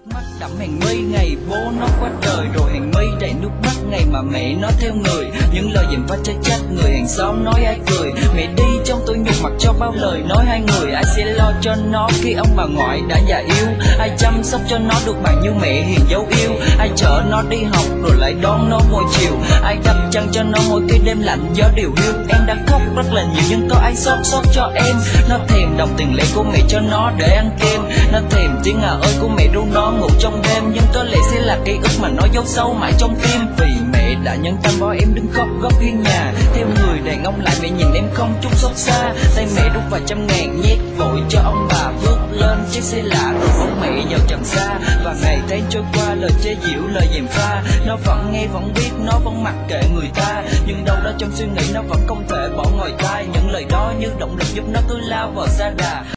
mắt đẫm hàng mi ngày bố nó qua đời, rồi hàng mi đầy nước mắt ngày mà mẹ nó theo người. Những lời dèm pha trách trách người hàng xóm nói ai cười, mẹ đi trong tôi nhục mặt cho bao lời nói hai người. Ai sẽ lo cho nó khi ông bà ngoại đã già yếu, ai chăm sóc cho nó được bằng như mẹ hiền dấu yêu, ai chở nó đi học rồi lại đón nó mỗi chiều, ai đắp chăn cho nó mỗi khi đêm lạnh gió điều hiu. Em đã khóc rất là nhiều nhưng có ai xót cho em. Nó thèm đồng tiền lẻ của mẹ cho nó để ăn kem, nó thèm tiếng à ơi của mẹ ru nó ngủ trong đêm. Nhưng có lẽ sẽ là ký ức mà nó giấu sâu mãi trong tim, vì mẹ đã nhân tâm bỏ em đứng khóc góc hiên nhà. Theo người đàn ông lại mẹ nhìn em không chút xót xa, tay mẹ rút vài trăm ngàn nhét vội cho ông bà bước lên chiếc xe lạ rồi bóng mẹ vào trầm xa. Và ngày tháng trôi qua lời chế giễu lời dèm pha, nó vẫn nghe vẫn biết nó vẫn mặc kệ người ta, nhưng đâu đó trong suy nghĩ nó vẫn không thể bỏ ngoài tai những lời đó như động lực giúp nó cứ lao vào xa đà.